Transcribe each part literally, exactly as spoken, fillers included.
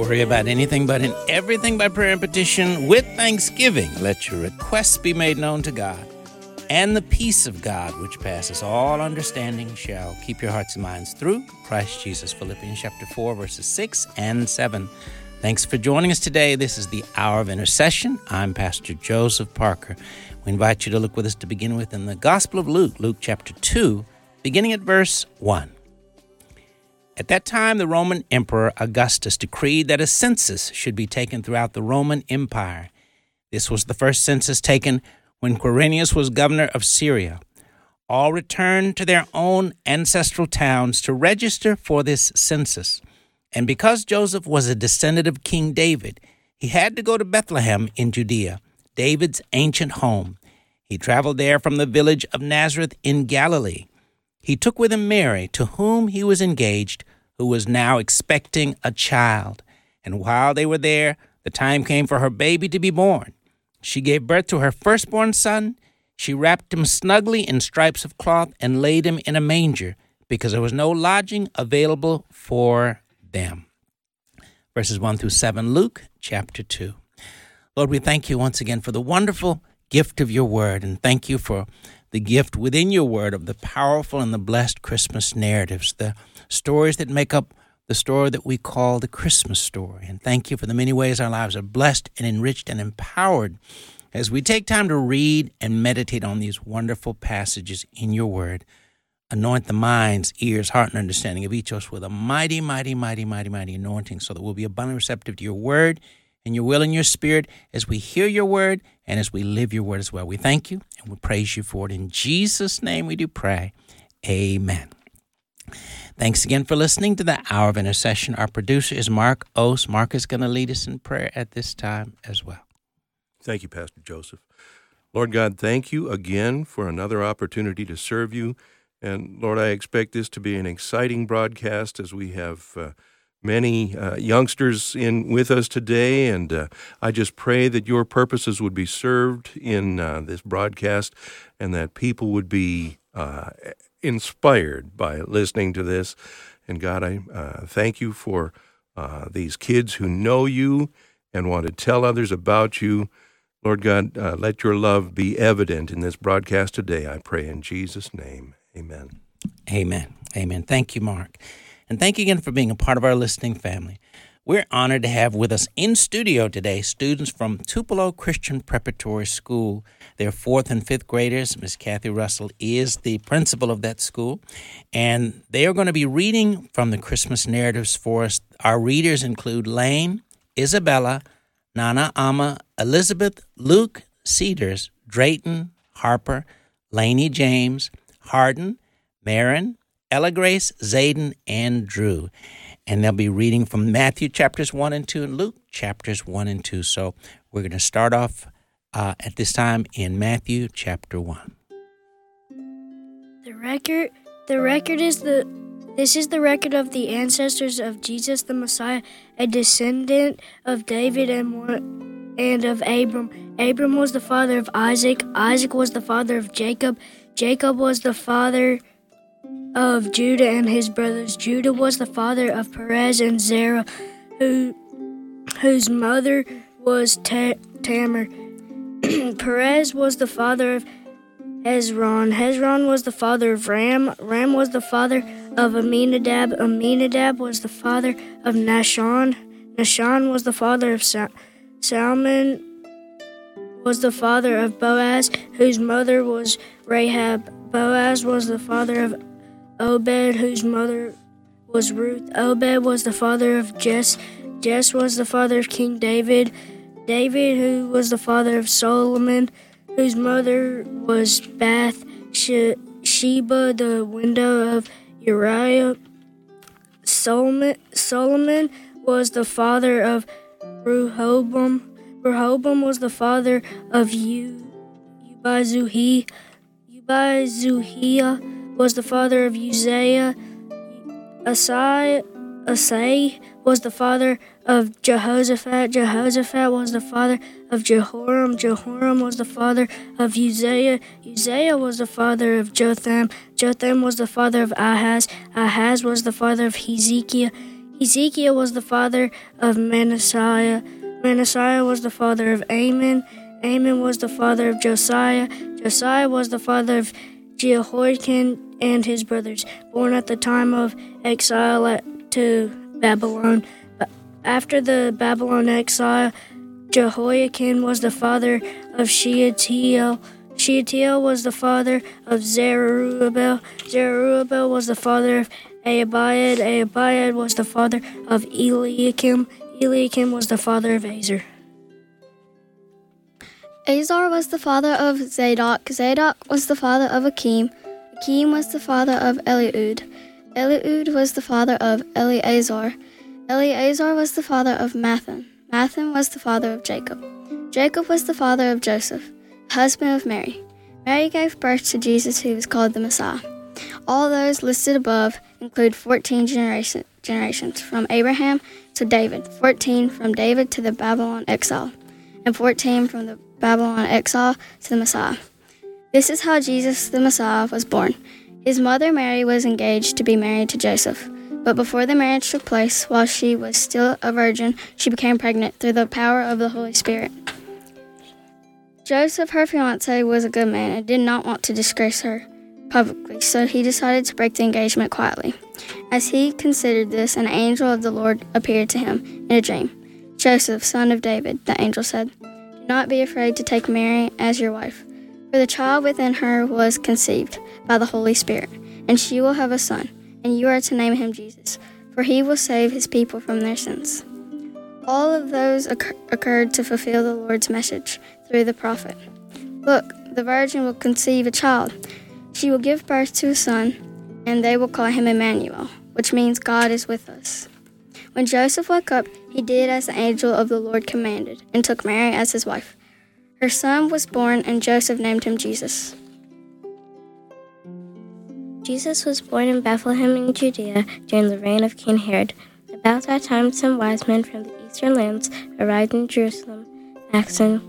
worry about anything, but in everything by prayer and petition with thanksgiving, let your requests be made known to God. And the peace of God, which passes all understanding, shall keep your hearts and minds through Christ Jesus. Philippians chapter four, verses six and seven. Thanks for joining us today. This is the Hour of Intercession. I'm Pastor Joseph Parker. We invite you to look with us to begin with in the Gospel of Luke, Luke chapter two, beginning at verse one. At that time, the Roman Emperor Augustus decreed that a census should be taken throughout the Roman Empire. This was the first census taken when Quirinius was governor of Syria. All returned to their own ancestral towns to register for this census. And because Joseph was a descendant of King David, he had to go to Bethlehem in Judea, David's ancient home. He traveled there from the village of Nazareth in Galilee. He took with him Mary, to whom he was engaged, who was now expecting a child. And while they were there, the time came for her baby to be born. She gave birth to her firstborn son. She wrapped him snugly in stripes of cloth and laid him in a manger, because there was no lodging available for them. Verses one through seven, Luke chapter two. Lord, we thank you once again for the wonderful gift of your word, and thank you for the gift within your word of the powerful and the blessed Christmas narratives, the stories that make up the story that we call the Christmas story. And thank you for the many ways our lives are blessed and enriched and empowered as we take time to read and meditate on these wonderful passages in your word. Anoint the minds, ears, heart, and understanding of each of us with a mighty, mighty, mighty, mighty, mighty anointing, so that we'll be abundantly receptive to your word and your will and your spirit as we hear your word and as we live your word as well. We thank you and we praise you for it. In Jesus' name we do pray. Amen. Thanks again for listening to the Hour of Intercession. Our producer is Mark Ose. Mark is going to lead us in prayer at this time as well. Thank you, Pastor Joseph. Lord God, thank you again for another opportunity to serve you. And Lord, I expect this to be an exciting broadcast as we have uh, many uh, youngsters in with us today. And uh, I just pray that your purposes would be served in uh, this broadcast and that people would be uh, inspired by listening to this. And God, I uh, thank you for uh, these kids who know you and want to tell others about you. Lord God, uh, let your love be evident in this broadcast today, I pray in Jesus' name. Amen. Amen. Amen. Thank you, Mark. And thank you again for being a part of our listening family. We're honored to have with us in studio today students from Tupelo Christian Preparatory School. They're fourth and fifth graders. Miss Kathy Russell is the principal of that school. And they are going to be reading from the Christmas narratives for us. Our readers include Lane, Isabella, Nana Ama, Elizabeth, Luke, Cedars, Drayton, Harper, Laney James, Hardin, Marin, Ella Grace, Zayden, and Drew. And they'll be reading from Matthew chapters one and two and Luke chapters one and two. So we're going to start off uh, at this time in Matthew chapter one. The record, the record is the, this is the record of the ancestors of Jesus the Messiah, a descendant of David and one, and of Abram. Abram was the father of Isaac. Isaac was the father of Jacob. Jacob was the father of Judah and his brothers. Judah was the father of Perez and Zerah, who, whose mother was Ta- Tamar. Perez was the father of Hezron. Hezron was the father of Ram. Ram was the father of Aminadab. Aminadab was the father of Nahshon. Nahshon was the father of Sa- Salmon. Was the father of Boaz, whose mother was Rahab. Boaz was the father of Obed, whose mother was Ruth. Obed was the father of Jess. Jess was the father of King David. David, who was the father of Solomon, whose mother was Bath Sheba, the widow of Uriah. Solomon, Solomon was the father of Rehoboam. Rehoboam was the father of Ubizuhi. Ubizuhiah was the father of Uzziah. Asai, Asai was the father of Jehoshaphat. Jehoshaphat was the father of Jehoram. Jehoram was the father of Uzziah. Uzziah was the father of Jotham. Jotham was the father of Ahaz. Ahaz was the father of Hezekiah. Ezekiel was the father of Manasseh. Manasseh was the father of Amon. Amon was the father of Josiah. Josiah was the father of Jehoiakim and his brothers, born at the time of exile at, to Babylon. After the Babylon exile, Jehoiakim was the father of Shealtiel. Shealtiel was the father of Zerubbabel. Zerubbabel was the father of Abiad. Abiad was the father of Eliakim. Eliakim was the father of Azar. Azar was the father of Zadok. Zadok was the father of Akim. Akim was the father of Eliud. Eliud was the father of Eleazar. Eleazar was the father of Mathan. Mathan was the father of Jacob. Jacob was the father of Joseph, husband of Mary. Mary gave birth to Jesus, who was called the Messiah. All those listed above include fourteen generation, generations, from Abraham to David, fourteen from David to the Babylon exile, and fourteen from the Babylon exile to the Messiah. This is how Jesus the Messiah was born. His mother Mary was engaged to be married to Joseph, but before the marriage took place, while she was still a virgin, she became pregnant through the power of the Holy Spirit. Joseph, her fiancé, was a good man and did not want to disgrace her publicly, so he decided to break the engagement quietly. As he considered this, an angel of the Lord appeared to him in a dream. "Joseph, son of David," the angel said, "do not be afraid to take Mary as your wife, for the child within her was conceived by the Holy Spirit, and she will have a son, and you are to name him Jesus, for he will save his people from their sins." All of those occur- occurred to fulfill the Lord's message through the prophet. "Look, the virgin will conceive a child. She will give birth to a son, and they will call him Emmanuel, which means God is with us." When Joseph woke up, he did as the angel of the Lord commanded, and took Mary as his wife. Her son was born, and Joseph named him Jesus. Jesus was born in Bethlehem in Judea during the reign of King Herod. About that time, some wise men from the eastern lands arrived in Jerusalem, asking,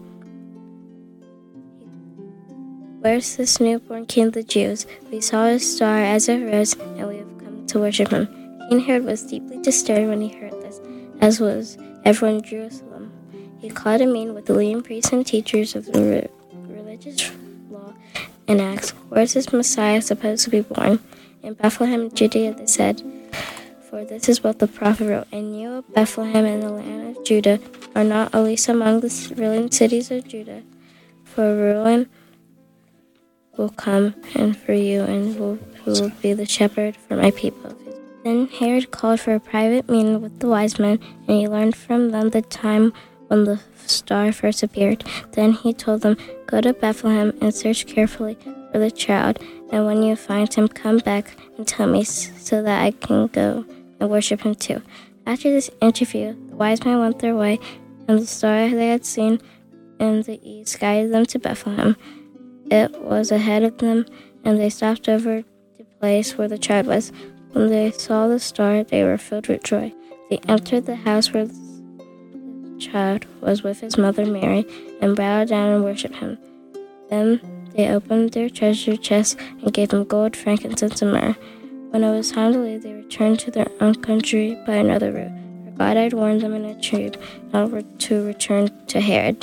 "Where's this newborn King of the Jews? We saw his star as it rose, and we have come to worship him." King Herod was deeply disturbed when he heard this, as was everyone in Jerusalem. He called a meeting with the leading priests and teachers of the re- religious law and asked, "Where's this Messiah supposed to be born?" "In Bethlehem, Judea," they said. For this is what the prophet wrote, "And you, Bethlehem, in the land of Judah, are not at least among the ruling cities of Judah, for ruin will come and for you, and will, who will be the shepherd for my people." Then Herod called for a private meeting with the wise men, and he learned from them the time when the star first appeared. Then he told them, "Go to Bethlehem and search carefully for the child, and when you find him, come back and tell me so that I can go and worship him too." After this interview, the wise men went their way, and the star they had seen in the east guided them to Bethlehem. It was ahead of them, and they stopped over the place where the child was. When they saw the star, they were filled with joy. They entered the house where the child was with his mother Mary, and bowed down and worshipped him. Then they opened their treasure chests and gave him gold, frankincense, and myrrh. When it was time to leave, they returned to their own country by another route, for God had warned them in a dream not to return to Herod.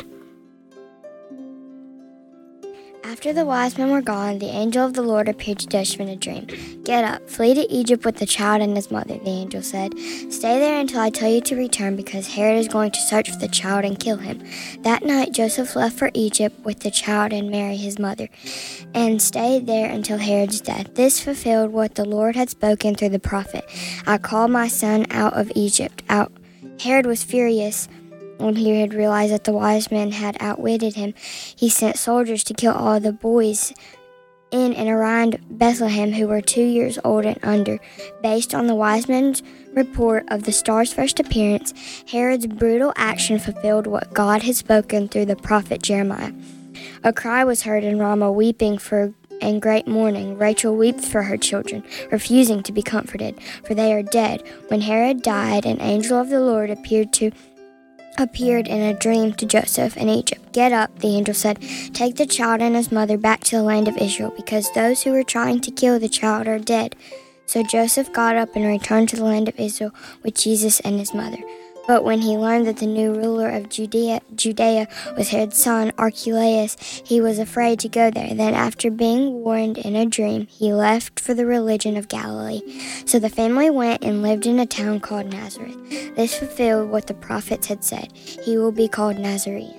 After the wise men were gone, the angel of the Lord appeared to Joseph in a dream. "Get up, flee to Egypt with the child and his mother," the angel said. "Stay there until I tell you to return, because Herod is going to search for the child and kill him." That night Joseph left for Egypt with the child and Mary his mother, and stayed there until Herod's death. This fulfilled what the Lord had spoken through the prophet, "I called my son out of Egypt." Out. Herod was furious when he had realized that the wise men had outwitted him. He sent soldiers to kill all the boys in and around Bethlehem who were two years old and under. Based on the wise men's report of the star's first appearance, Herod's brutal action fulfilled what God had spoken through the prophet Jeremiah. A cry was heard in Ramah, weeping for and great mourning. Rachel wept for her children, refusing to be comforted, for they are dead. When Herod died, an angel of the Lord appeared to appeared in a dream to Joseph in Egypt. "Get up," the angel said. "Take the child and his mother back to the land of Israel, because those who were trying to kill the child are dead." So Joseph got up and returned to the land of Israel with Jesus and his mother. But when he learned that the new ruler of Judea, Judea was Herod's son, Archelaus, he was afraid to go there. Then, after being warned in a dream, he left for the religion of Galilee. So the family went and lived in a town called Nazareth. This fulfilled what the prophets had said. He will be called Nazarene.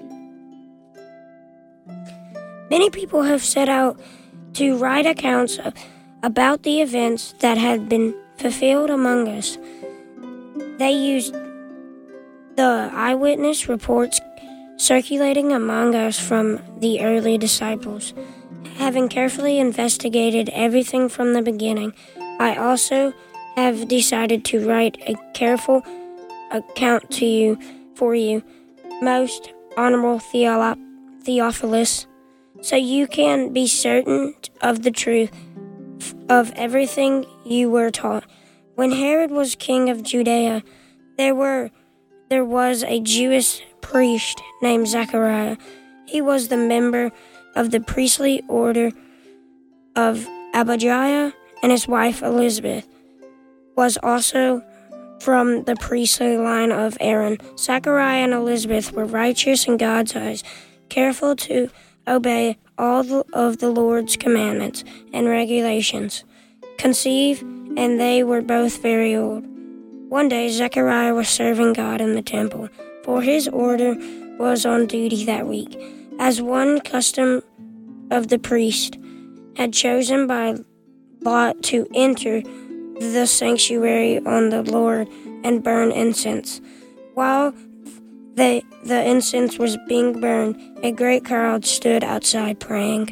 Many people have set out to write accounts about the events that had been fulfilled among us. They used the eyewitness reports circulating among us from the early disciples. Having carefully investigated everything from the beginning, I also have decided to write a careful account to you for you, most honorable Theolo- Theophilus, so you can be certain of the truth of everything you were taught. When Herod was king of Judea, there were there was a Jewish priest named Zechariah. He was the member of the priestly order of Abijah, and his wife Elizabeth was also from the priestly line of Aaron. Zechariah and Elizabeth were righteous in God's eyes, careful to obey all the, of the Lord's commandments and regulations. Conceived, and they were both very old. One day, Zechariah was serving God in the temple, for his order was on duty that week. As one custom of the priest had chosen by lot to enter the sanctuary on the Lord and burn incense. While the, the incense was being burned, a great crowd stood outside praying.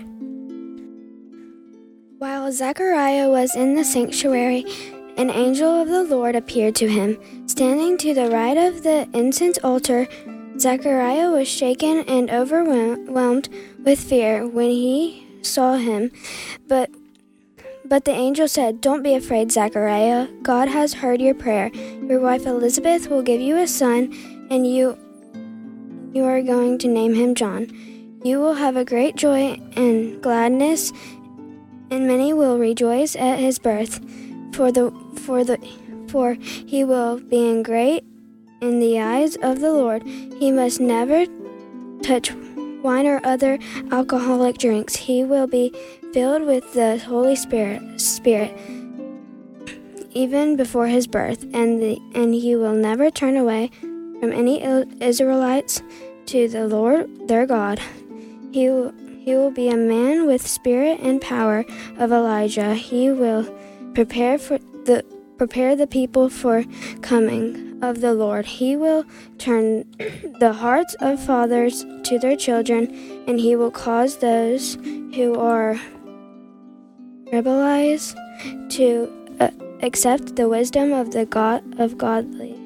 While Zechariah was in the sanctuary, an angel of the Lord appeared to him. Standing to the right of the incense altar, Zechariah was shaken and overwhelmed with fear when he saw him. But but the angel said, "Don't be afraid, Zechariah. God has heard your prayer. Your wife Elizabeth will give you a son, and you you are going to name him John. You will have a great joy and gladness, and many will rejoice at his birth. For the for the for he will be great in the eyes of the Lord. He must never touch wine or other alcoholic drinks. He will be filled with the Holy Spirit, Spirit, even before his birth, and the and he will never turn away from any Israelites to the Lord their God. He will, he will be a man with spirit and power of Elijah. He will prepare for the prepare the people for coming of the Lord. He will turn the hearts of fathers to their children, and he will cause those who are rebellious to uh, accept the wisdom of the God of godly."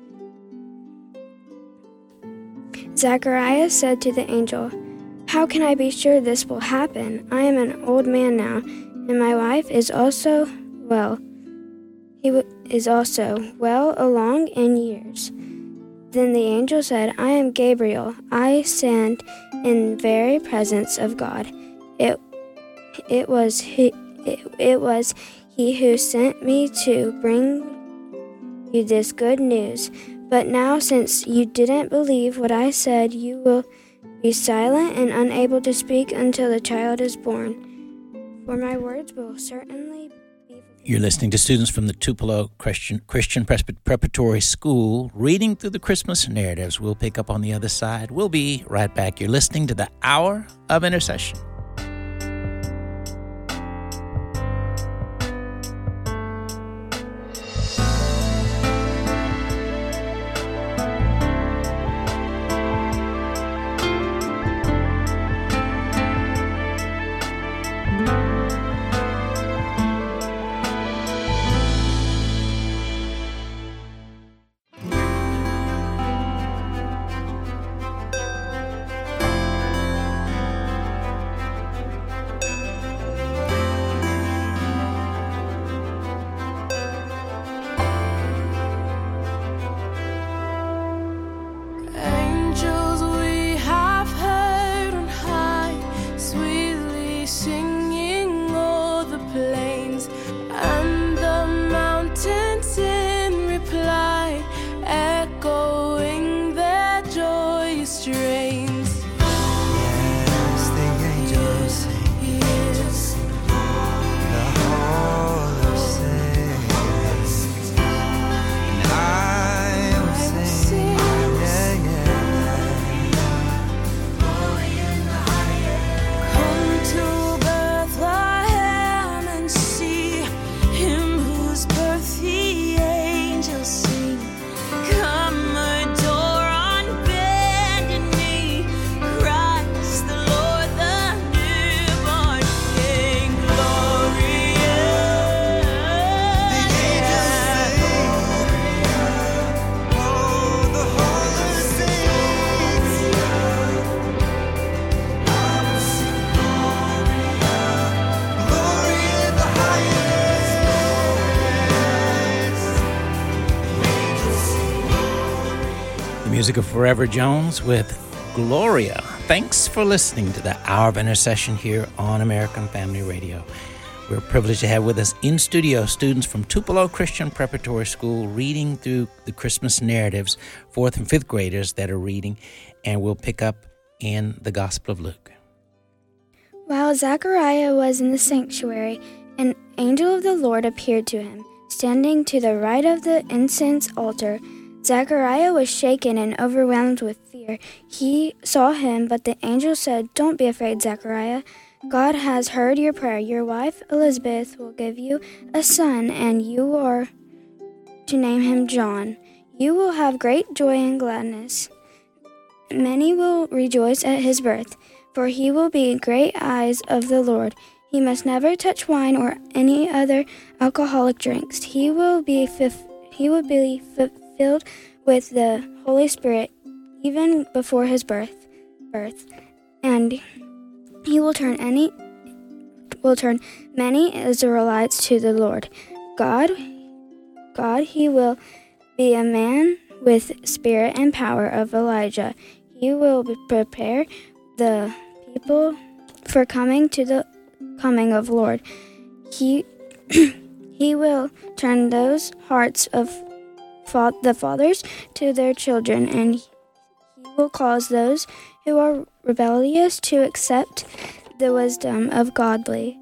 Zechariah said to the angel, "How can I be sure this will happen? I am an old man now, and my wife is also well. He w- is also well along in years." Then the angel said, "I am Gabriel. I stand in very presence of God. It it was he it, it was he who sent me to bring you this good news. But now, since you didn't believe what I said, you will be silent and unable to speak until the child is born. For my words will certainly be..." You're listening to students from the Tupelo Christian, Christian Preparatory School reading through the Christmas narratives. We'll pick up on the other side. We'll be right back. You're listening to the Hour of Intercession. Music of Forever Jones with Gloria. Thanks for listening to the Hour of Intercession here on American Family Radio. We're privileged to have with us in studio students from Tupelo Christian Preparatory School reading through the Christmas narratives, fourth and fifth graders that are reading, and we'll pick up in the Gospel of Luke. While Zechariah was in the sanctuary, an angel of the Lord appeared to him, standing to the right of the incense altar. Zechariah was shaken and overwhelmed with fear. He saw him, but the angel said, "Don't be afraid, Zechariah. God has heard your prayer. Your wife Elizabeth will give you a son, and you are to name him John. You will have great joy and gladness. Many will rejoice at his birth, for he will be great eyes of the Lord. He must never touch wine or any other alcoholic drinks. He will be fif- he will be f- filled with the Holy Spirit even before his birth, birth, and he will turn any will turn many Israelites to the Lord. God, God, he will be a man with spirit and power of Elijah. He will prepare the people for coming to the coming of Lord. He he will turn those hearts of fa- the fathers to their children, and he will cause those who are rebellious to accept the wisdom of godly.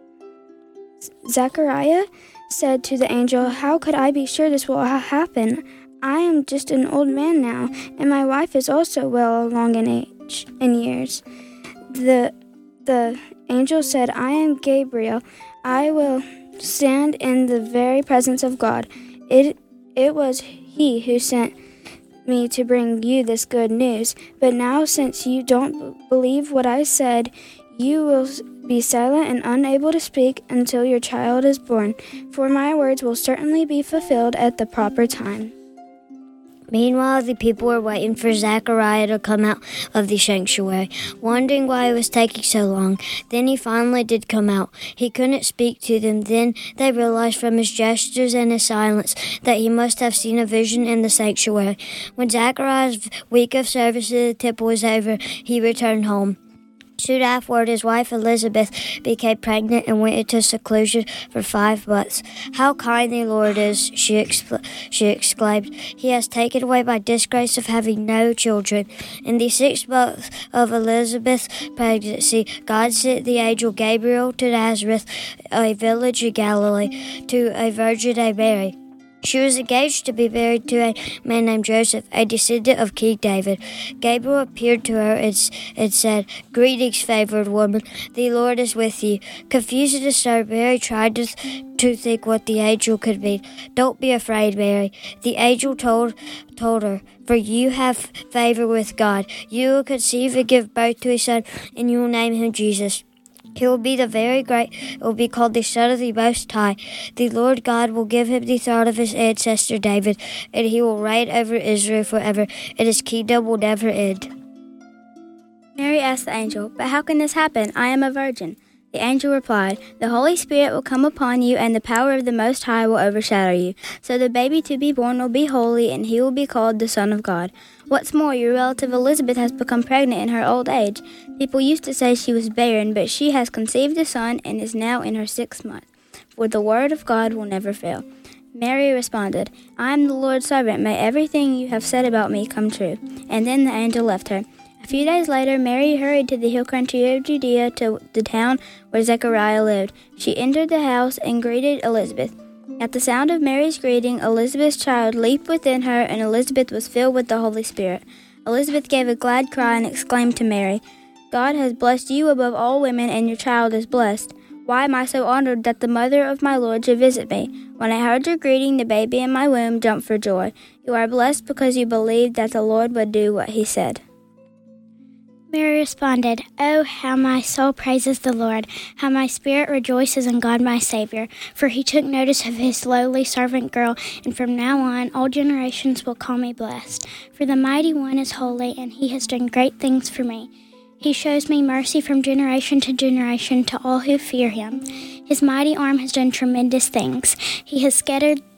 Zechariah said to the angel, "How could I be sure this will ha- happen? I am just an old man now, and my wife is also well along in age in years." The the angel said, "I am Gabriel. I will stand in the very presence of God. It it was he who sent me to bring you this good news. But now, since you don't b- believe what I said, you will be silent and unable to speak until your child is born, for my words will certainly be fulfilled at the proper time." Meanwhile, the people were waiting for Zechariah to come out of the sanctuary, wondering why it was taking so long. Then he finally did come out. He couldn't speak to them. Then they realized from his gestures and his silence that he must have seen a vision in the sanctuary. When Zechariah's week of service at the temple was over, he returned home. Soon afterward, his wife Elizabeth became pregnant and went into seclusion for five months. "How kind the Lord is," she, expl- she exclaimed. "He has taken away my disgrace of having no children." In the sixth month of Elizabeth's pregnancy, God sent the angel Gabriel to Nazareth, a village in Galilee, to a virgin named Mary. She was engaged to be married to a man named Joseph, a descendant of King David. Gabriel appeared to her and, and said, "Greetings, favored woman. The Lord is with you." Confused and disturbed, Mary tried to, th- to think what the angel could mean. "Don't be afraid, Mary," the angel told, told her, "for you have favor with God. You will conceive and give birth to a son, and you will name him Jesus. He will be the very great, will be called the Son of the Most High. The Lord God will give him the throne of his ancestor David, and he will reign over Israel forever, and his kingdom will never end." Mary asked the angel, "But how can this happen? I am a virgin." The angel replied, "The Holy Spirit will come upon you, and the power of the Most High will overshadow you. So the baby to be born will be holy, and he will be called the Son of God. What's more, your relative Elizabeth has become pregnant in her old age. People used to say she was barren, but she has conceived a son and is now in her sixth month. For the word of God will never fail." Mary responded, "I am the Lord's servant. May everything you have said about me come true." And then the angel left her. A few days later, Mary hurried to the hill country of Judea to the town where Zechariah lived. She entered the house and greeted Elizabeth. At the sound of Mary's greeting, Elizabeth's child leaped within her, and Elizabeth was filled with the Holy Spirit. Elizabeth gave a glad cry and exclaimed to Mary, "God has blessed you above all women, and your child is blessed. Why am I so honored that the mother of my Lord should visit me? When I heard your greeting, the baby in my womb jumped for joy. You are blessed because you believed that the Lord would do what he said." Mary responded, "Oh, how my soul praises the Lord, how my spirit rejoices in God my Savior, for he took notice of his lowly servant girl, and from now on all generations will call me blessed. For the Mighty One is holy, and he has done great things for me. He shows me mercy from generation to generation to all who fear him. His mighty arm has done tremendous things. He has scattered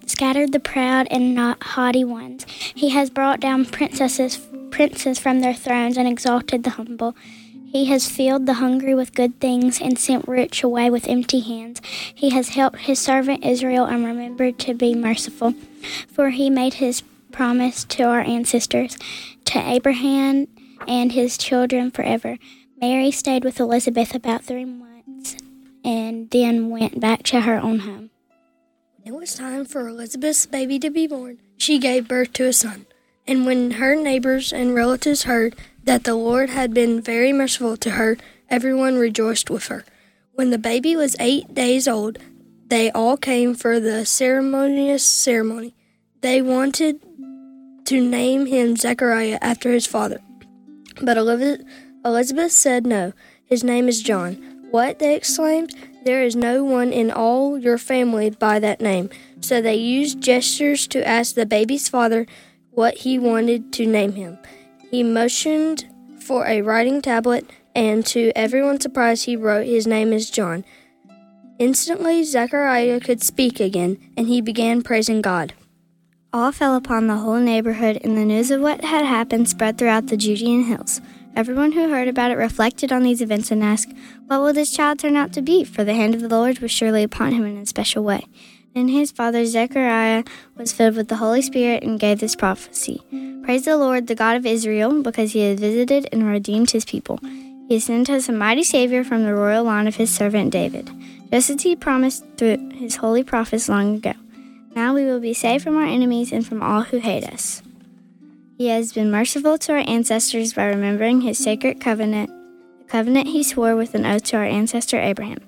scattered the proud and not haughty ones. He has brought down princesses, princes from their thrones and exalted the humble. He has filled the hungry with good things and sent rich away with empty hands. He has helped his servant Israel and remembered to be merciful. For he made his promise to our ancestors, to Abraham and his children forever. Mary stayed with Elizabeth about three months and then went back to her own home. When it was time for Elizabeth's baby to be born, she gave birth to a son. And when her neighbors and relatives heard that the Lord had been very merciful to her, everyone rejoiced with her. When the baby was eight days old, they all came for the ceremonious ceremony. They wanted to name him Zechariah after his father. But Elizabeth said, "No, his name is John." "What?" they exclaimed. "There is no one in all your family by that name." So they used gestures to ask the baby's father what he wanted to name him. He motioned for a writing tablet, and to everyone's surprise, he wrote, "His name is John." Instantly, Zechariah could speak again, and he began praising God. Awe fell upon the whole neighborhood, and the news of what had happened spread throughout the Judean hills. Everyone who heard about it reflected on these events and asked, "What will this child turn out to be?" For the hand of the Lord was surely upon him in a special way. Then his father Zechariah was filled with the Holy Spirit and gave this prophecy. "Praise the Lord, the God of Israel, because he has visited and redeemed his people. He has sent us a mighty Savior from the royal line of his servant David, just as he promised through his holy prophets long ago. Now we will be saved from our enemies and from all who hate us. He has been merciful to our ancestors by remembering his sacred covenant, the covenant he swore with an oath to our ancestor Abraham.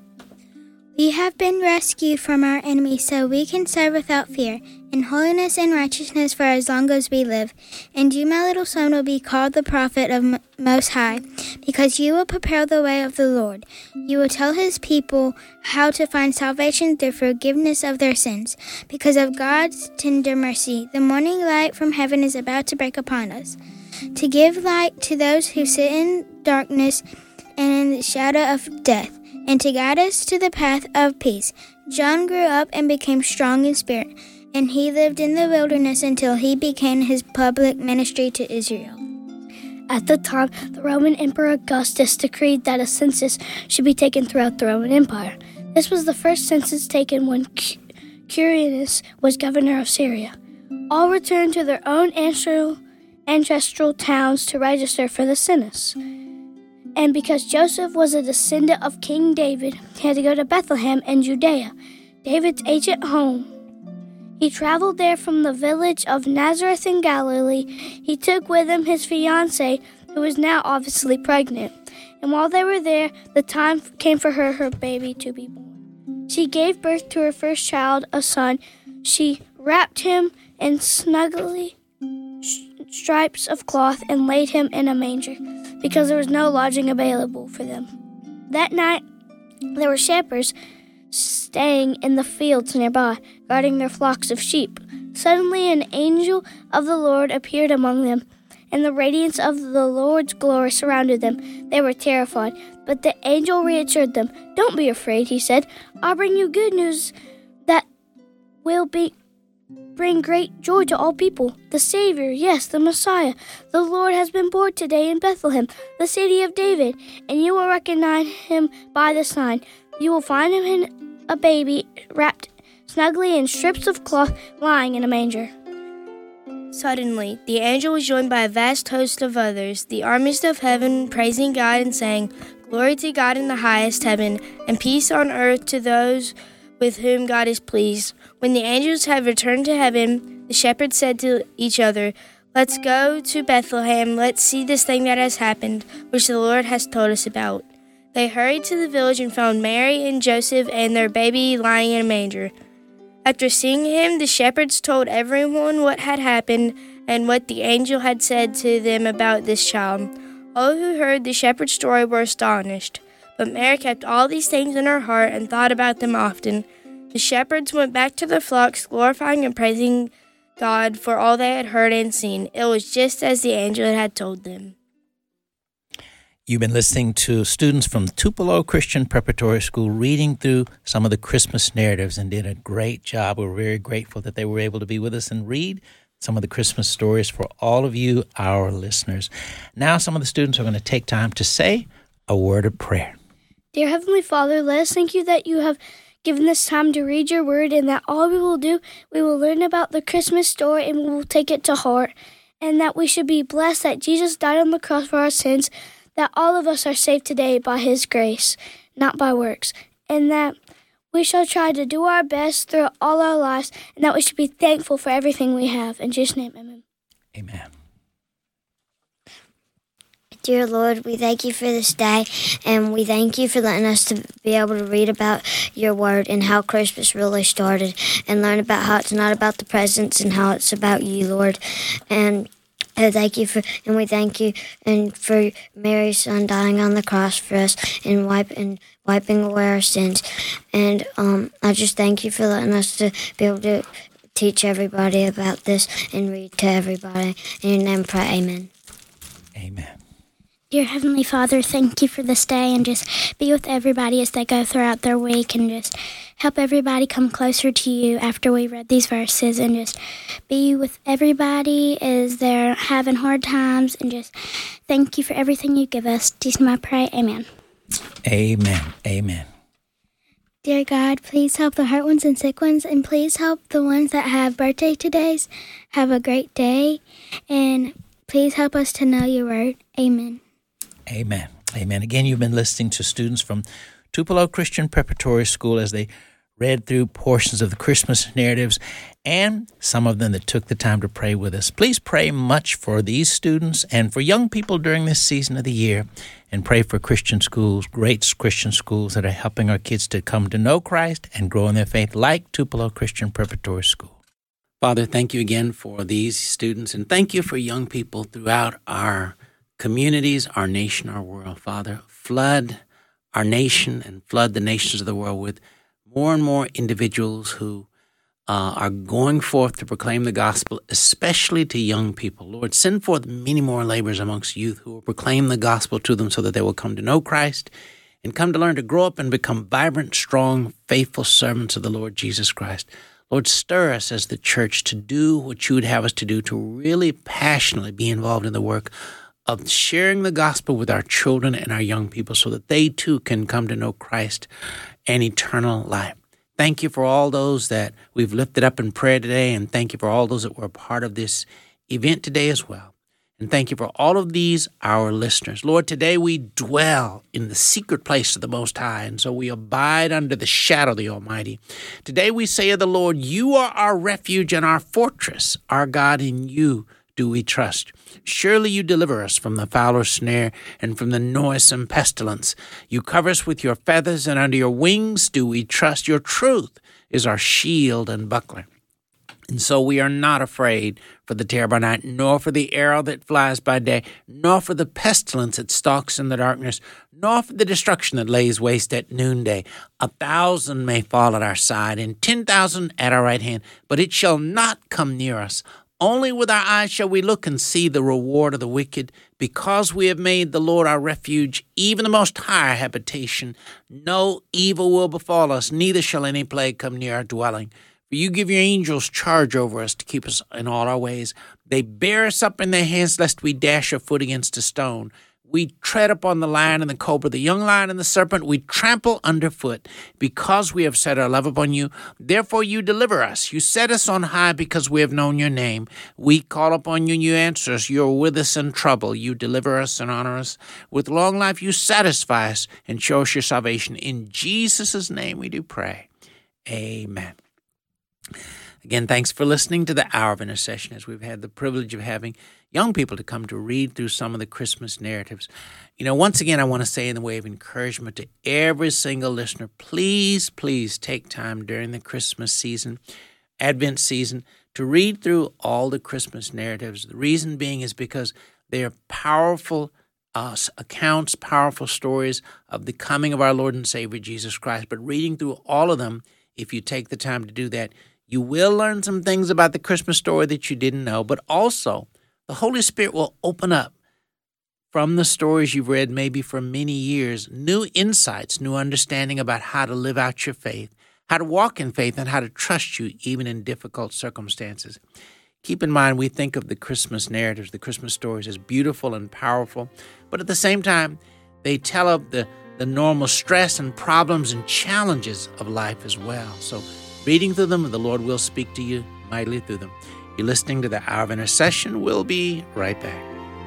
We have been rescued from our enemies so we can serve without fear, in holiness and righteousness for as long as we live. And you, my little son, will be called the prophet of Most High, because you will prepare the way of the Lord. You will tell his people how to find salvation through forgiveness of their sins. Because of God's tender mercy, the morning light from heaven is about to break upon us, to give light to those who sit in darkness and in the shadow of death, and to guide us to the path of peace. John grew up and became strong in spirit, and he lived in the wilderness until he began his public ministry to Israel. At the time, the Roman Emperor Augustus decreed that a census should be taken throughout the Roman Empire. This was the first census taken when Quirinius was governor of Syria. All returned to their own ancestral, ancestral towns to register for the census. And because Joseph was a descendant of King David, he had to go to Bethlehem in Judea, David's ancient home. He traveled there from the village of Nazareth in Galilee. He took with him his fiancée, who was now obviously pregnant. And while they were there, the time came for her, her baby, to be born. She gave birth to her first child, a son. She wrapped him in snuggly stripes of cloth and laid him in a manger, because there was no lodging available for them. That night, there were shepherds staying in the fields nearby, guarding their flocks of sheep. Suddenly an angel of the Lord appeared among them, and the radiance of the Lord's glory surrounded them. They were terrified, but the angel reassured them. "Don't be afraid," he said. "I'll bring you good news that will be bring great joy to all people. The Savior, yes, the Messiah, the Lord has been born today in Bethlehem, the city of David, and you will recognize him by the sign. You will find him in a baby wrapped snugly in strips of cloth, lying in a manger." Suddenly, the angel was joined by a vast host of others, the armies of heaven, praising God and saying, "Glory to God in the highest heaven, and peace on earth to those with whom God is pleased." When the angels had returned to heaven, the shepherds said to each other, "Let's go to Bethlehem. Let's see this thing that has happened, which the Lord has told us about." They hurried to the village and found Mary and Joseph and their baby lying in a manger. After seeing him, the shepherds told everyone what had happened and what the angel had said to them about this child. All who heard the shepherd's story were astonished. But Mary kept all these things in her heart and thought about them often. The shepherds went back to their flocks, glorifying and praising God for all they had heard and seen. It was just as the angel had told them. You've been listening to students from Tupelo Christian Preparatory School reading through some of the Christmas narratives and did a great job. We're very grateful that they were able to be with us and read some of the Christmas stories for all of you, our listeners. Now some of the students are going to take time to say a word of prayer. Dear Heavenly Father, let us thank you that you have given us time to read your word, and that all we will do, we will learn about the Christmas story and we will take it to heart, and that we should be blessed that Jesus died on the cross for our sins, that all of us are saved today by his grace, not by works, and that we shall try to do our best through all our lives, and that we should be thankful for everything we have. In Jesus' name, amen. Amen. Dear Lord, we thank you for this day, and we thank you for letting us to be able to read about your word and how Christmas really started, and learn about how it's not about the presents and how it's about you, Lord. And I thank you for, and we thank you and for Mary's son dying on the cross for us and wipe and wiping away our sins. And um, I just thank you for letting us to be able to teach everybody about this and read to everybody. In your name, pray, amen. Amen. Dear Heavenly Father, thank you for this day, and just be with everybody as they go throughout their week, and just help everybody come closer to you after we read these verses, and just be with everybody as they're having hard times, and just thank you for everything you give us. In Jesus' name I pray, amen. Amen. Amen. Dear God, please help the hurt ones and sick ones, and please help the ones that have birthday todays have a great day, and please help us to know your word. Amen. Amen. Amen. Again, you've been listening to students from Tupelo Christian Preparatory School as they read through portions of the Christmas narratives, and some of them that took the time to pray with us. Please pray much for these students and for young people during this season of the year, and pray for Christian schools, great Christian schools that are helping our kids to come to know Christ and grow in their faith, like Tupelo Christian Preparatory School. Father, thank you again for these students, and thank you for young people throughout our communities, our nation, our world. Father, flood our nation and flood the nations of the world with more and more individuals who uh, are going forth to proclaim the gospel, especially to young people. Lord, send forth many more laborers amongst youth who will proclaim the gospel to them so that they will come to know Christ and come to learn to grow up and become vibrant, strong, faithful servants of the Lord Jesus Christ. Lord, stir us as the church to do what you would have us to do, to really passionately be involved in the work of sharing the gospel with our children and our young people so that they too can come to know Christ and eternal life. Thank you for all those that we've lifted up in prayer today, and thank you for all those that were a part of this event today as well. And thank you for all of these, our listeners. Lord, today we dwell in the secret place of the Most High, and so we abide under the shadow of the Almighty. Today we say of the Lord, you are our refuge and our fortress. Our God, in you do we trust. Surely you deliver us from the fowler's snare and from the noisome pestilence. You cover us with your feathers, and under your wings do we trust. Your truth is our shield and buckler. And so we are not afraid for the terror by night, nor for the arrow that flies by day, nor for the pestilence that stalks in the darkness, nor for the destruction that lays waste at noonday. A thousand may fall at our side, and ten thousand at our right hand, but it shall not come near us. Only with our eyes shall we look and see the reward of the wicked. Because we have made the Lord our refuge, even the Most High our habitation, no evil will befall us, neither shall any plague come near our dwelling. For you give your angels charge over us to keep us in all our ways. They bear us up in their hands, lest we dash our foot against a stone. We tread upon the lion and the cobra, the young lion and the serpent, we trample underfoot. Because we have set our love upon you, therefore you deliver us. You set us on high because we have known your name. We call upon you and you answer us. You are with us in trouble. You deliver us and honor us. With long life you satisfy us and show us your salvation. In Jesus' name we do pray. Amen. Again, thanks for listening to the Hour of Intercession, as we've had the privilege of having young people to come to read through some of the Christmas narratives. You know, once again, I want to say in the way of encouragement to every single listener, please, please take time during the Christmas season, Advent season, to read through all the Christmas narratives. The reason being is because they are powerful uh, accounts, powerful stories of the coming of our Lord and Savior, Jesus Christ. But reading through all of them, if you take the time to do that, you will learn some things about the Christmas story that you didn't know, but also the Holy Spirit will open up from the stories you've read maybe for many years, new insights, new understanding about how to live out your faith, how to walk in faith, and how to trust you even in difficult circumstances. Keep in mind, we think of the Christmas narratives, the Christmas stories, as beautiful and powerful, but at the same time, they tell of the, the normal stress and problems and challenges of life as well. So reading through them, the Lord will speak to you mightily through them. You're listening to the Hour of Intercession. We'll be right back.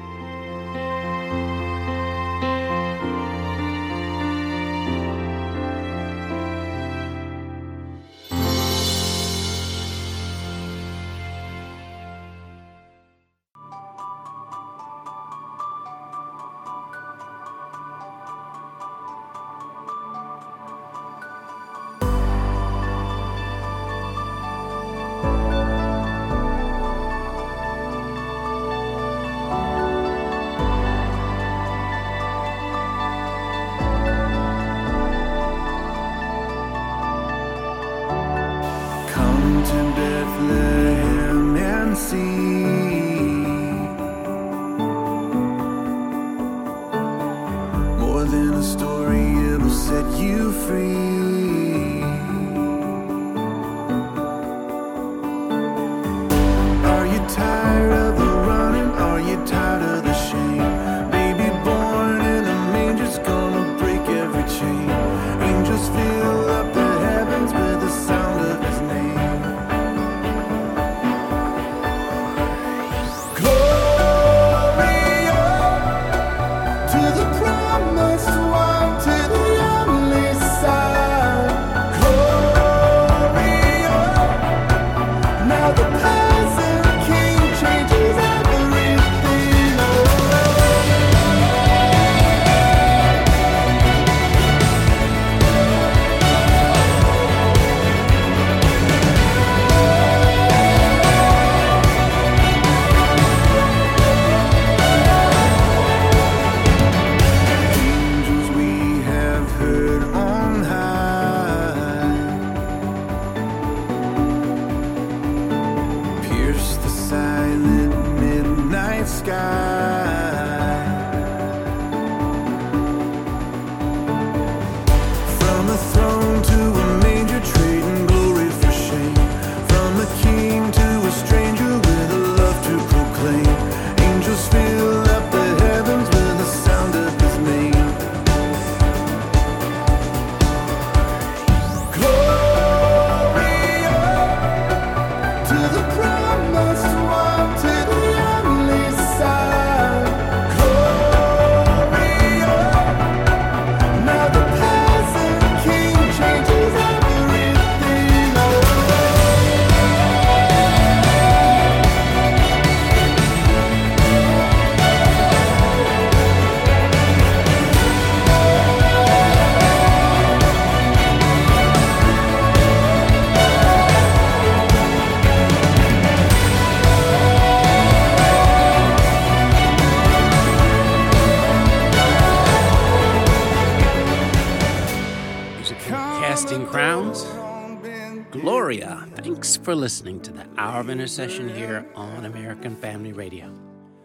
Gloria, thanks for listening to the Hour of Intercession here on American Family Radio.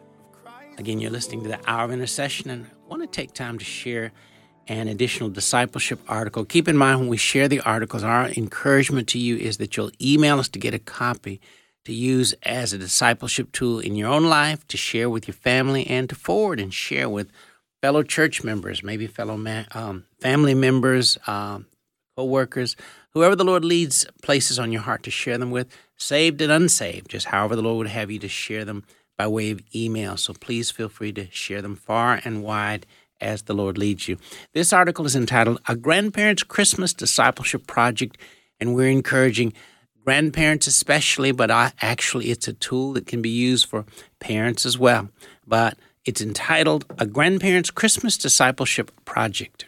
Again, you're listening to the Hour of Intercession, and I want to take time to share an additional discipleship article. Keep in mind, when we share the articles, our encouragement to you is that you'll email us to get a copy to use as a discipleship tool in your own life, to share with your family, and to forward and share with fellow church members, maybe fellow ma- um, family members, um, co-workers, whoever the Lord leads, places on your heart to share them with, saved and unsaved, just however the Lord would have you to share them by way of email. So please feel free to share them far and wide as the Lord leads you. This article is entitled A Grandparents' Christmas Discipleship Project, and we're encouraging grandparents especially, but I, actually it's a tool that can be used for parents as well. But it's entitled A Grandparents' Christmas Discipleship Project.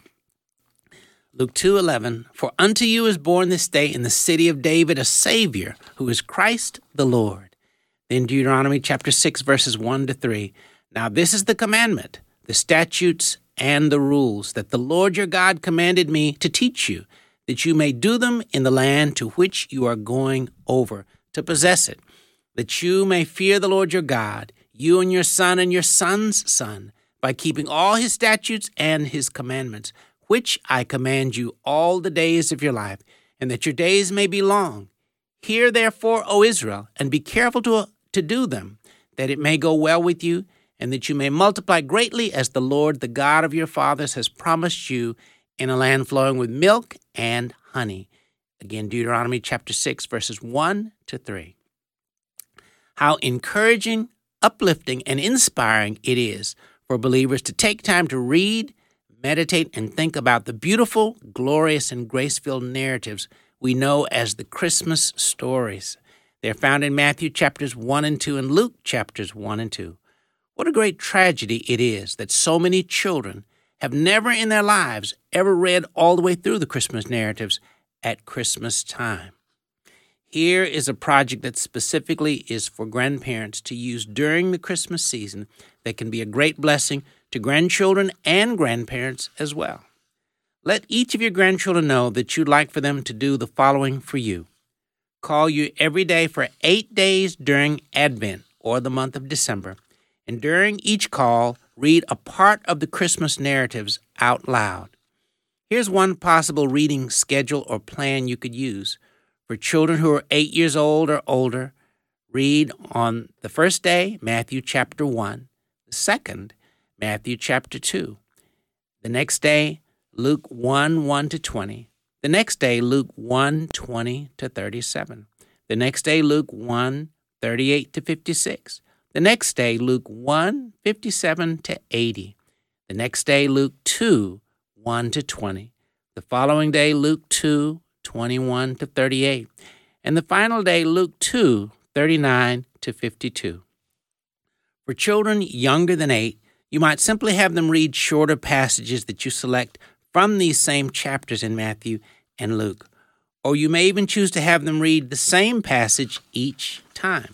Luke two eleven, For unto you is born this day in the city of David a Savior, who is Christ the Lord. Then Deuteronomy chapter six, verses one to three. Now this is the commandment, the statutes and the rules that the Lord your God commanded me to teach you, that you may do them in the land to which you are going over, to possess it, that you may fear the Lord your God, you and your son and your son's son, by keeping all his statutes and his commandments, which I command you all the days of your life, and that your days may be long. Hear therefore, O Israel, and be careful to, to do them, that it may go well with you, and that you may multiply greatly as the Lord, the God of your fathers, has promised you in a land flowing with milk and honey. Again, Deuteronomy chapter six, verses one to three. How encouraging, uplifting, and inspiring it is for believers to take time to read, meditate, and think about the beautiful, glorious, and grace-filled narratives we know as the Christmas stories. They're found in Matthew chapters one and two and Luke chapters one and two. What a great tragedy it is that so many children have never in their lives ever read all the way through the Christmas narratives at Christmas time. Here is a project that specifically is for grandparents to use during the Christmas season that can be a great blessing to grandchildren and grandparents as well. Let each of your grandchildren know that you'd like for them to do the following for you. Call you every day for eight days during Advent or the month of December, and during each call, read a part of the Christmas narratives out loud. Here's one possible reading schedule or plan you could use. For children who are eight years old or older, read on the first day, Matthew chapter one. The second, Matthew chapter two. The next day, Luke one, one to twenty. The next day, Luke one, twenty to thirty-seven. The next day, Luke one, thirty-eight to fifty-six. The next day, Luke one, fifty-seven to eighty. The next day, Luke two, one to twenty. The following day, Luke two, twenty-one to thirty-eight. And the final day, Luke two, thirty-nine to fifty-two. For children younger than eight, you might simply have them read shorter passages that you select from these same chapters in Matthew and Luke. Or you may even choose to have them read the same passage each time.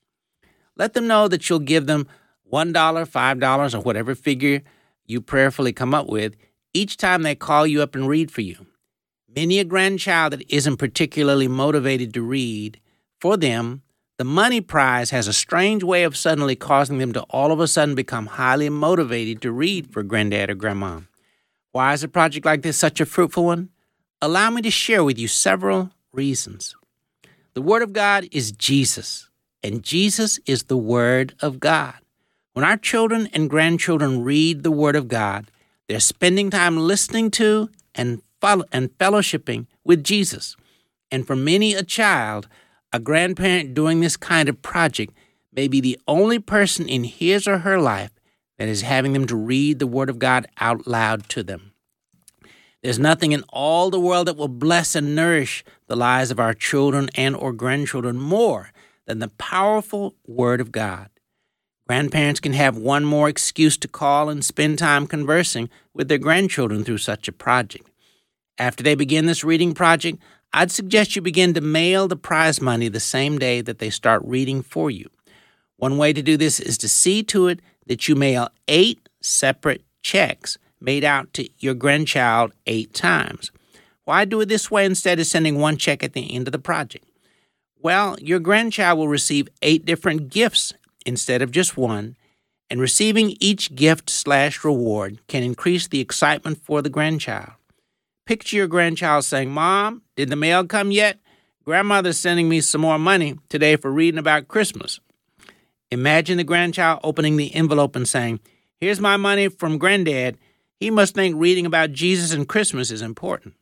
Let them know that you'll give them one dollar, five dollars, or whatever figure you prayerfully come up with each time they call you up and read for you. Many a grandchild that isn't particularly motivated to read, for them, the money prize has a strange way of suddenly causing them to all of a sudden become highly motivated to read for granddad or grandma. Why is a project like this such a fruitful one? Allow me to share with you several reasons. The Word of God is Jesus, and Jesus is the Word of God. When our children and grandchildren read the Word of God, they're spending time listening to and follow, and fellowshipping with Jesus. And for many a child, a grandparent doing this kind of project may be the only person in his or her life that is having them to read the Word of God out loud to them. There's nothing in all the world that will bless and nourish the lives of our children and or grandchildren more than the powerful Word of God. Grandparents can have one more excuse to call and spend time conversing with their grandchildren through such a project. After they begin this reading project, I'd suggest you begin to mail the prize money the same day that they start reading for you. One way to do this is to see to it that you mail eight separate checks made out to your grandchild eight times. Why do it this way instead of sending one check at the end of the project? Well, your grandchild will receive eight different gifts instead of just one, and receiving each gift slash reward can increase the excitement for the grandchild. Picture your grandchild saying, "Mom, did the mail come yet? Grandmother's sending me some more money today for reading about Christmas." Imagine the grandchild opening the envelope and saying, "Here's my money from Granddad. He must think reading about Jesus and Christmas is important."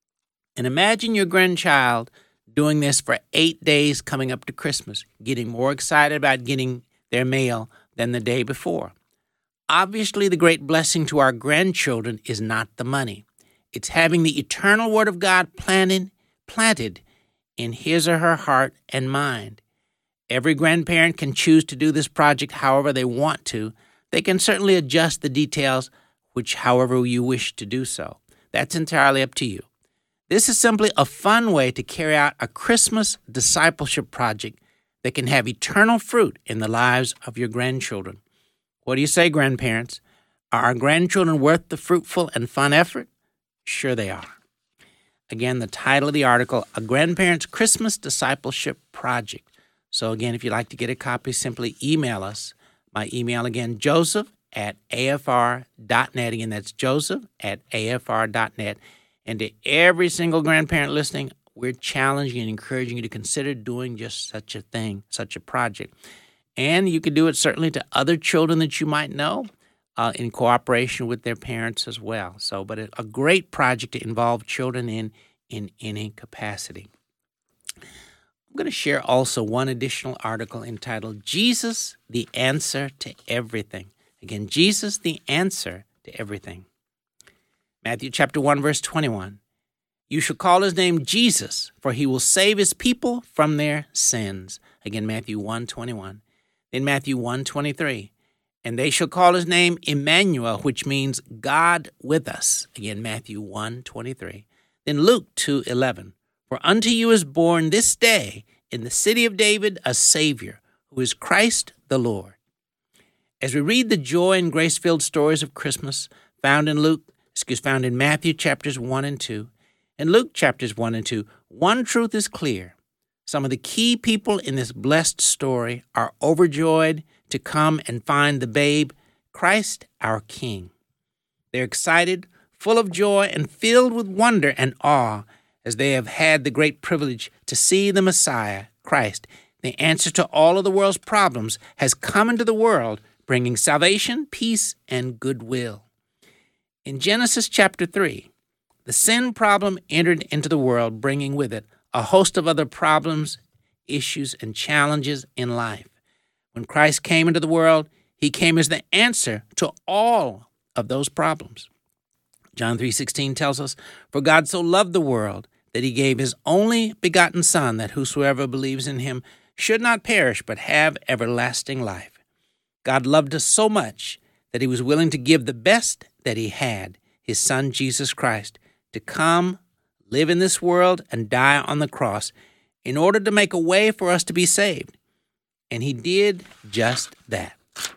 And imagine your grandchild doing this for eight days coming up to Christmas, getting more excited about getting their mail than the day before. Obviously, the great blessing to our grandchildren is not the money. It's having the eternal Word of God planted, planted in his or her heart and mind. Every grandparent can choose to do this project however they want to. They can certainly adjust the details, which however you wish to do so. That's entirely up to you. This is simply a fun way to carry out a Christmas discipleship project that can have eternal fruit in the lives of your grandchildren. What do you say, grandparents? Are our grandchildren worth the fruitful and fun effort? Sure they are. Again, the title of the article, A Grandparent's Christmas Discipleship Project. So again, if you'd like to get a copy, simply email us. My email again, joseph at A F R dot net. Again, that's Joseph at A F R dot net. And to every single grandparent listening, we're challenging and encouraging you to consider doing just such a thing, such a project. And you could do it certainly to other children that you might know uh, in cooperation with their parents as well. So, but a, a great project to involve children in in any capacity. I'm going to share also one additional article entitled, Jesus, the Answer to Everything. Again, Jesus, the Answer to Everything. Matthew chapter one, verse twenty-one. You shall call his name Jesus, for he will save his people from their sins. Again, Matthew one, twenty-one. Then Matthew one, twenty-three. And they shall call his name Emmanuel, which means God with us. Again, Matthew one, twenty-three. Then Luke two, eleven. For unto you is born this day in the city of David a Savior, who is Christ the Lord. As we read the joy and grace-filled stories of Christmas found in Luke, excuse, found in Matthew chapters one and two, and Luke chapters one and two, one truth is clear. Some of the key people in this blessed story are overjoyed to come and find the babe, Christ our King. They're excited, full of joy, and filled with wonder and awe as they have had the great privilege to see the Messiah, Christ, the answer to all of the world's problems, has come into the world, bringing salvation, peace, and goodwill. In Genesis chapter three, the sin problem entered into the world, bringing with it a host of other problems, issues, and challenges in life. When Christ came into the world, he came as the answer to all of those problems. John three sixteen tells us, For God so loved the world that he gave his only begotten Son, that whosoever believes in him should not perish but have everlasting life. God loved us so much that he was willing to give the best that he had, his Son Jesus Christ, to come, live in this world, and die on the cross in order to make a way for us to be saved. And he did just that.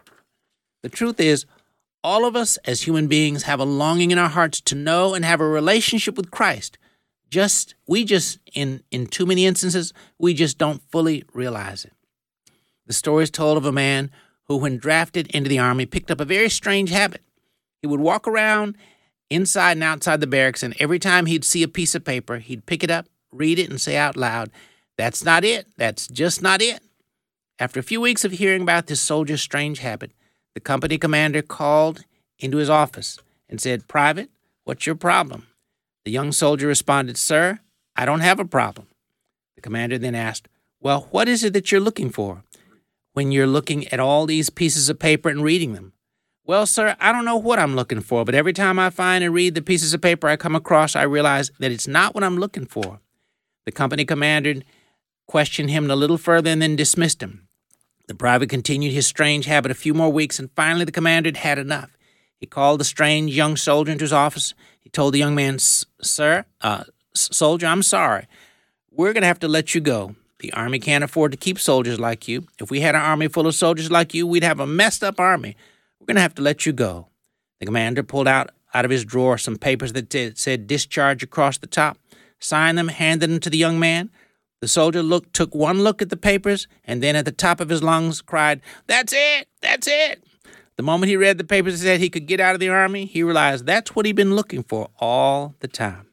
The truth is, all of us as human beings have a longing in our hearts to know and have a relationship with Christ. Just, we just, in, in too many instances, we just don't fully realize it. The story is told of a man who, when drafted into the army, picked up a very strange habit. He would walk around inside and outside the barracks, and every time he'd see a piece of paper, he'd pick it up, read it, and say out loud, "That's not it. That's just not it." After a few weeks of hearing about this soldier's strange habit, the company commander called into his office and said, "Private, what's your problem?" The young soldier responded, "Sir, I don't have a problem." The commander then asked, "Well, what is it that you're looking for when you're looking at all these pieces of paper and reading them?" "Well, sir, I don't know what I'm looking for, but every time I find and read the pieces of paper I come across, I realize that it's not what I'm looking for." The company commander questioned him a little further and then dismissed him. The private continued his strange habit a few more weeks, and finally the commander had had enough. He called the strange young soldier into his office. He told the young man, "Sir, uh, soldier, I'm sorry. We're going to have to let you go. The Army can't afford to keep soldiers like you. If we had an army full of soldiers like you, we'd have a messed up army. We're going to have to let you go." The commander pulled out, out of his drawer some papers that t- said discharge across the top, signed them, handed them to the young man. The soldier looked, took one look at the papers, and then at the top of his lungs cried, "That's it! That's it!" The moment he read the papers that said he could get out of the Army, he realized that's what he'd been looking for all the time.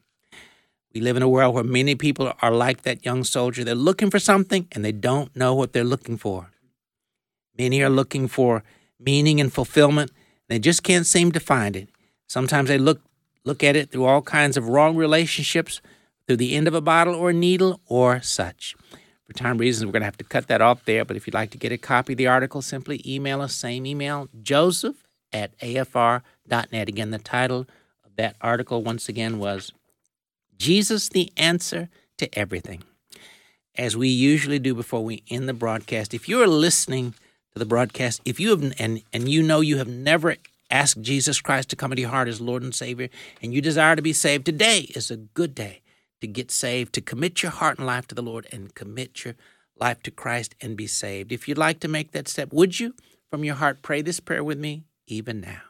We live in a world where many people are like that young soldier. They're looking for something, and they don't know what they're looking for. Many are looking for meaning and fulfillment. They just can't seem to find it. Sometimes they look look at it through all kinds of wrong relationships, through the end of a bottle or a needle or such. For time reasons, we're going to have to cut that off there, but if you'd like to get a copy of the article, simply email us, same email, joseph at A F R dot net. Again, the title of that article, once again, was Jesus, the Answer to Everything. As we usually do before we end the broadcast, if you're listening to the broadcast, if you have, and, and you know you have never asked Jesus Christ to come into your heart as Lord and Savior, and you desire to be saved, today is a good day to get saved, to commit your heart and life to the Lord and commit your life to Christ and be saved. If you'd like to make that step, would you, from your heart, pray this prayer with me even now?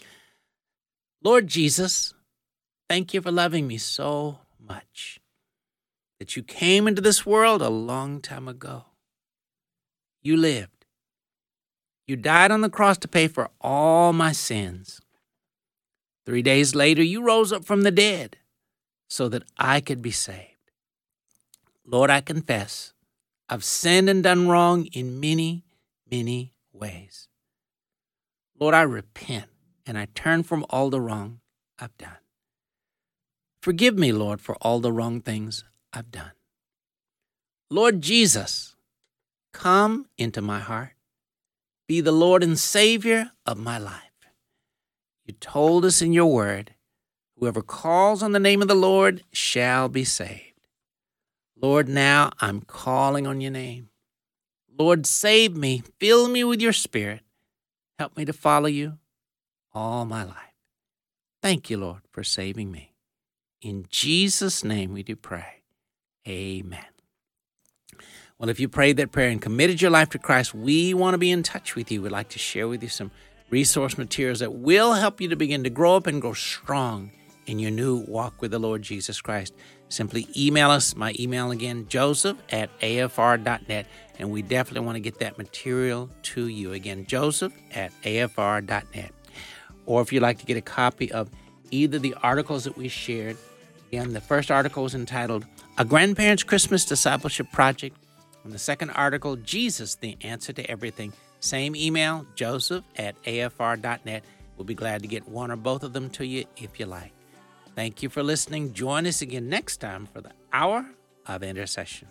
Lord Jesus, thank you for loving me so much that you came into this world a long time ago. You lived. You died on the cross to pay for all my sins. Three days later, you rose up from the dead so that I could be saved. Lord, I confess I've sinned and done wrong in many, many ways. Lord, I repent and I turn from all the wrong I've done. Forgive me, Lord, for all the wrong things I've done. Lord Jesus, come into my heart. Be the Lord and Savior of my life. You told us in your word, whoever calls on the name of the Lord shall be saved. Lord, now I'm calling on your name. Lord, save me. Fill me with your Spirit. Help me to follow you all my life. Thank you, Lord, for saving me. In Jesus' name we do pray. Amen. Well, if you prayed that prayer and committed your life to Christ, we want to be in touch with you. We'd like to share with you some resource materials that will help you to begin to grow up and grow strong in your new walk with the Lord Jesus Christ. Simply email us. My email again, joseph at a f r dot net, and we definitely want to get that material to you. Again, joseph at a f r dot net. Or if you'd like to get a copy of either the articles that we shared, again, the first article is entitled A Grandparents' Christmas Discipleship Project, and the second article, Jesus, the Answer to Everything. Same email, joseph at a f r dot net. We'll be glad to get one or both of them to you if you like. Thank you for listening. Join us again next time for the Hour of Intercession.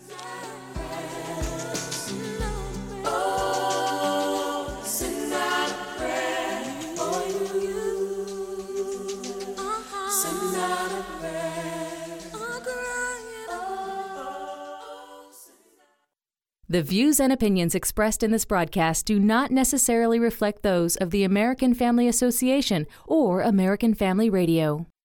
The views and opinions expressed in this broadcast do not necessarily reflect those of the American Family Association or American Family Radio.